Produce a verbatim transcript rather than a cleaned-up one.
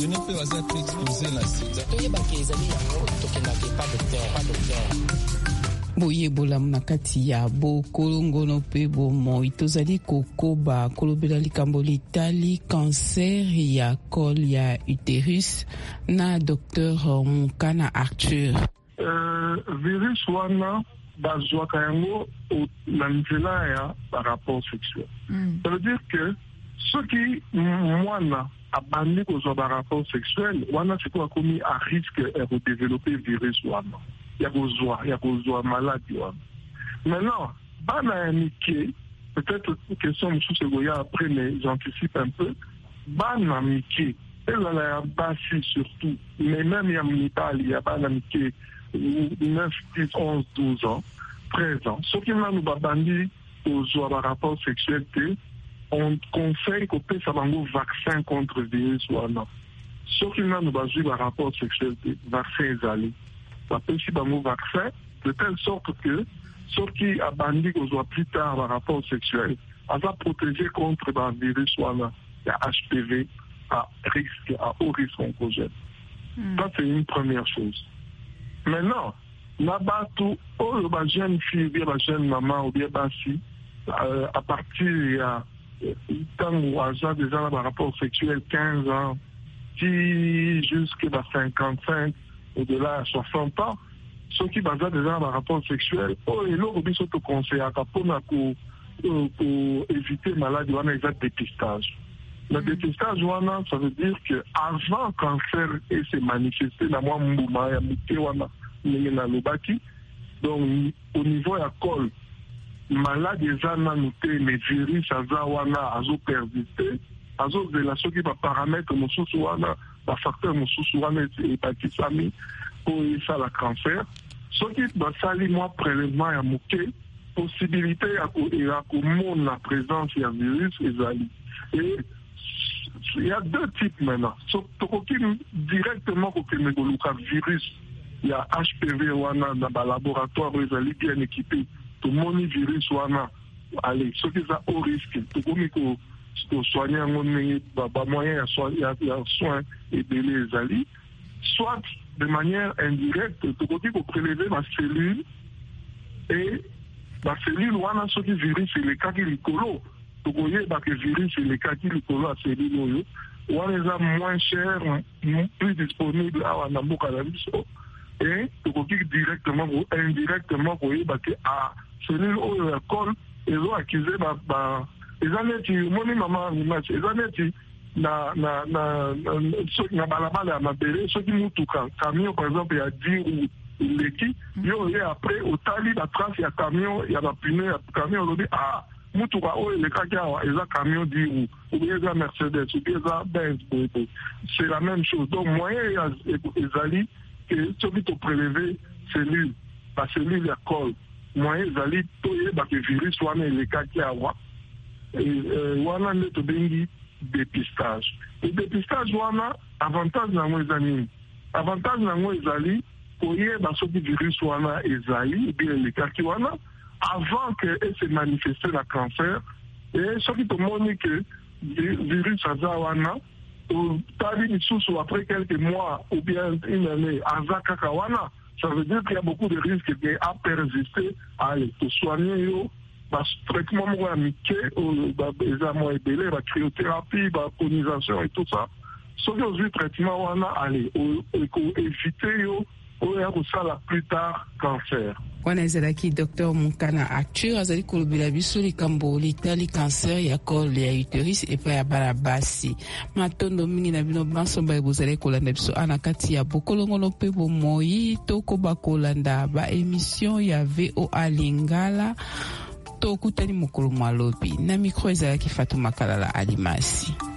Je ne peux pas être exposé na sida. boyebola na kati ya bokolongono mpe bomoi tozali kokoba kolobela likambo litali cancer ya col ya utérus na docteur Mukana Arthur. Euh, virus wana bazwaka yango na nzela ya rapport sexuel. Mm. Ça veut dire que ceux qui mwana abandi kozwa ba rapport sexuel wana c'est quoi commis à risque de développer virus wana. Il y a besoin, il y a besoin maladie. Maintenant, bana ya mike, peut-être question monsieur Segoya après, mais j'anticipe un peu. Bana mike, elle a la basi surtout, mais même il y a mibali, il y a bana mike neuf, dix, onze, douze ans, treize ans. Ce qui m'a nous babandi aux rapport sexuel, on conseille qu'on peut savoir un vaccin contre le virus ou non. Ce qui m'a nous basé le rapport sexuel, vaccin est si un vaccin, de telle sorte que ceux qui a bandit aux plus tard un rapport sexuel, on va protéger contre le virus ou non, H P V à risque, à haut risque oncogène. Mm. Ça, c'est une première chose. Maintenant, là-bas, tout, oh, le jeune fille, bien la jeune maman, ou bien bassi, euh, à partir il y a tant ou à déjà déjà un rapport sexuel quinze ans, qui jusqu'à cinquante-cinq, au-delà à soixante ans, ceux qui basent déjà un rapport sexuel, oh, et là, on peut se conseiller à pour éviter maladie, on a déjà dépistage. Le mm. dépistage, ça veut dire que avant le cancer et se manifester, la moi, mbouma, ya mouté, wana, na lobaki, donc, au niveau de la col, malade déjà n'a noté, les virus, aza, wana, azo persister, azo, de la, ceux qui va paramètre, mon sous, wana, la facteur, mon sous, wana, hépatite famille, pour ça, la cancer. Ceux qui va salir, moi, prélèvement, ya mouté, possibilité, à qu'on la présence, il y a virus, et il y a deux types maintenant. So, directement, le virus, il y a H P V wana dans le laboratoire, ils sont bien équipés. Tout le monde virus wana, allez, ceux qui sont au risque, tout le monde qui soigner un moyen, il y a soins et délais, soit de manière indirecte, tout le monde qui prélever ma cellule et la cellule wana, ceux qui virus, c'est les cas qui les colo. Vous voyez que le virus et les cas qui sont à ces lignes, on les a moins chers, plus disponibles à Namboka et vous voyez directement ou indirectement, vous voyez que à celui où il colle, ils ont accusé, les années qui, mon maman, les années qui, na na na na balabala na béré, ceux qui nous touchent, camion par exemple, il y a dix ou l'équipe, et après, au tali, la trace, il y a camion, il y a la pneu, il y a camion, on dit, ah, Moutoura, oh, les cas qui ont un camion dit ou, ou bien un Mercedes, ou bien un Benz, c'est la même chose. Donc, moyen, il y a des que celui qui prélevé cellule, la cellule à col, moyen, il y a des virus, ou les cas qui ont et on a le dépistage. Le dépistage, on a avantage dans les amis. Avantage dans les amis, pour y avoir ce virus, on a les amis, ou bien les cas qui ont avant qu'elle se manifeste le cancer, et ce qui te montre que le virus Azawana, ou après quelques mois ou bien une année, Azakakawana, ça veut dire qu'il y a beaucoup de risques à persister, à aller te soigner, le traitement amiqué, les amants et délais, la cryothérapie, la colonisation et tout ça. Ce qui est le traitement, on a allé, éviter, ou ça la plus tard cancer. Wana ezalaki docteur Mukana Arthur azali kolobela biso likambo litali cancer ya col ya utérus epa ya bana basi matondo mingi na bino bansomba ebozali kolanda biso ana kati ya bokolongono mpe bomoi tokoba kolanda ba émission ya V O A Lingala tokutani mokolo mwalobi na micro ezalaki Fatuma Kalala Alimasi.